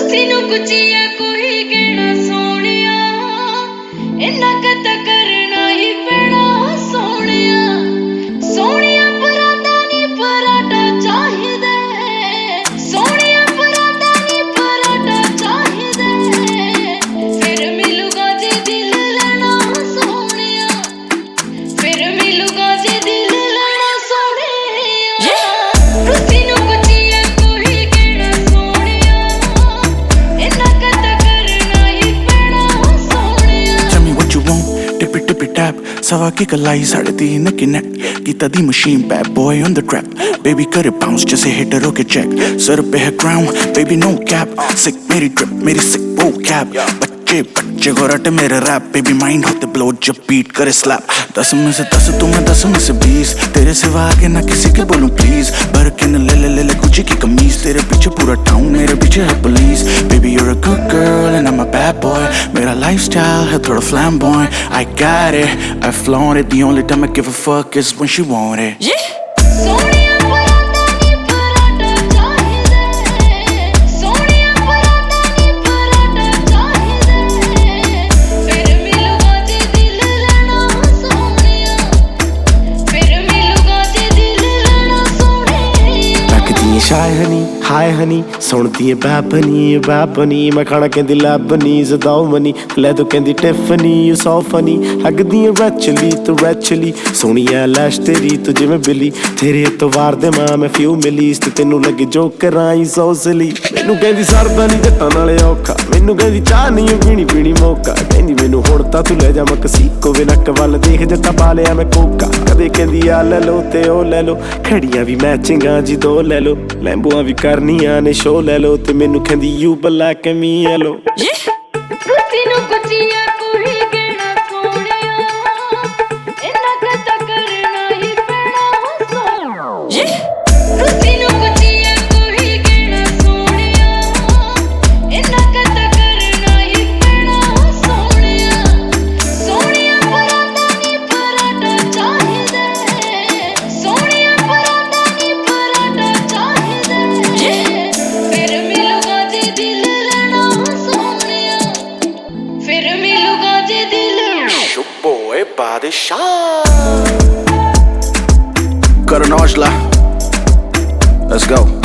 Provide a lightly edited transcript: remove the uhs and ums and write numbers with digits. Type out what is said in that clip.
ਤੁਸੀਂ ਨੂੰ ਕੁਚੀਆ ਕੋਈ ਕਹਿਣਾ ਸੋਹਣਿਆ ਇੰਨਾ ਕਦ ਕਰਨਾ ਹੀ ਪੈਣਾ ਸੋਹਣਿਆ ਸੋਹਣਿਆ ਪਰਾਂਦਾ ਨੀ ਪਰਾਂਠਾ ਚਾਹੀਦਾ ਸੋਹਣਿਆ ਪਰਾਂਦਾ ਨੀ ਪਰਾਂਠਾ ਚਾਹੀਦਾ ਫਿਰ ਮਿਲੂਗਾ ਜੇ ਦਿਲ ਲੈਣਾ ਸੋਹਣਿਆ ਫਿਰ ਮਿਲੂਗਾ ਜੇ ਦਿਲ ਲੈਣਾ ਸੋਹਣਿਆ ਤੁਸੀਂ ਨੂੰ ਕੁਚੀਆ ਕੋਈ ਕਹਿਣਾ ਸੋਹਣਿਆ ਇੰਨਾ ਕਦ ਕਰਨਾ ਹੀ ਪੈਣਾ ਸੋਹਣਿਆ Tell me what you want, dip it tap Sawa ki kalai saade teen ki neck Kita di machine, bad boy on the trap Baby kar bounce jaise hitter ho ke check Sir pe hai crown, baby no cap Sick meri drip, meri sick vocab बच्चे घोरटे मेरे rap baby mind होते blow जब beat करे slap 10 में से 10 तू मैं 10 में से 20 तेरे सिवा आगे ना किसी के बोलूं प्लीज भर के न ले गुची की कमीज तेरे पीछे पूरा टाउन मेरे पीछे है police baby you're a good girl and I'm a bad boy मेरा लाइफस्टाइल है थोड़ा flamboyant I got it I flaunt it the only time I give a fuck is when she want it ਸੋਹਣਿਆ ਪਰਾਂਦਾ ਨੀ ਪਰਾਂਠਾ ਚਾਹੀਦਾ ਸੋਹਣਿਆ ਪਰਾਂਦਾ ਨੀ ਪਰਾਂਠਾ ਚਾਹੀਦਾ ਫਿਰ ਮਿਲੂਗਾ ਜੇ ਦਿਲ ਲੈਣਾ ਸੋਹਣਿਆ ਫਿਰ ਮਿਲੂਗਾ ਜੇ ਦਿਲ ਲੈਣਾ ਸੋਹਣਿਆ ਲੱਗਦੀ ਏ ਸ਼ਾਇ ਹਨੀ ਹਾਏ ਹਨੀ ਸੁਣਦੀ ਏ ਬਾਬਨੀ ਮੈਂ ਖਾਣਾ ਕਹਿੰਦੀ ਲੱਭਨੀ ਜ਼ਦਾਉ ਮਨੀ ਲੈ ਤੂੰ ਕਹਿੰਦੀ ਟਿਫਨੀ ਯੂ ਸੋ ਫਨੀ ਲੱਗਦੀ ਏ ਰੈਚਲੀ ਸੋਹਣੀਆ ਲੈਸ਼ ਤੇਰੀ ਤੂੰ ਜਿਵੇਂ ਬਿੱਲੀ ਤੇਰੇ ਇਤਵਾਰ ਦੇ ਮਾਂ ਮੈਂ ਫਿਊ ਮਿਲੀ ਤੇ ਤੈਨੂੰ ਲੱਗੇ ਜੋ ਕਰਾਂ ਹੀ ਸੋਸਲੀ ਮੈਨੂੰ ਕਹਿੰਦੀ ਸਰਦਾ ਨਹੀਂ ਜੱਟਾਂ ਨਾਲੇ ਔਖਾ ਮੈਨੂੰ ਕਹਿੰਦੀ ਚਾਹ ਨਹੀਂ ਪੀਣੀ ਮੌਕਾ ਕਹਿੰਦੀ ਮੈਨੂੰ ਹੁਣ ਤਾਂ ਤੂੰ ਲੈ ਜਾ ਮਕਸੀਕੋ ਵੇ ਨੱਕ ਵੱਲ ਦੇਖ ਜੱਟਾ ਪਾ ਲਿਆ ਮੈਂ ਕੋਕਾ ਕਦੇ ਕਹਿੰਦੀ ਆ ਲੈ ਲੋ ਤੇ ਉਹ ਲੈ ਲੋ ਖੜੀਆਂ ਵੀ ਮੈਚਿੰਗਾਂ ਜੀ ਦੋ ਲੈ ਲੋ ਲੈਂਬੂਆਂ ਵੀ ਕਰਨੀਆਂ ਨੇ ਸ਼ੋ ਲੈ ਲੋ ਤੇ ਮੈਨੂੰ ਕਹਿੰਦੀ ਯੂ ਬਲੈਕ ਮੀ ਯੈਲੋ ਤੁਸੀਂ ਨੂੰ ਕੁਚੀਆ ਕੋਈ ਕਹਿਣਾ ਸੋਹਣਿਆ ਇੰਨਾ ਕਦ ਕਰਨਾ ਹੀ ਪੈਣਾ ਸੋਹਣਿਆ ਤੁਸੀਂ ਨੂੰ ਕੁਚੀਆ ਕੋਈ ਕਹਿਣਾ ਸੋਹਣਿਆ ਇੰਨਾ ਕਦ ਕਰਨਾ ਹੀ ਪੈਣਾ ਸੋਹਣਿਆ ਸੋਹਣਿਆ ਪਰਾਂਦਾ ਨੀ ਪਰਾਂਠਾ ਚਾਹੀਦਾ ਸੋਹਣਿਆ ਪਰਾਂਦਾ ਨੀ ਪਰਾਂਠਾ ਚਾਹੀਦਾ ਫਿਰ ਮਿਲੂਗਾ ਜੇ ਦਿਲ ਲੈਣਾ ਸੋਹਣਿਆ ਫਿਰ ਮਿਲੂਗਾ ਜੇ ਦਿਲ Your boy Badshah Got an Ojla Let's go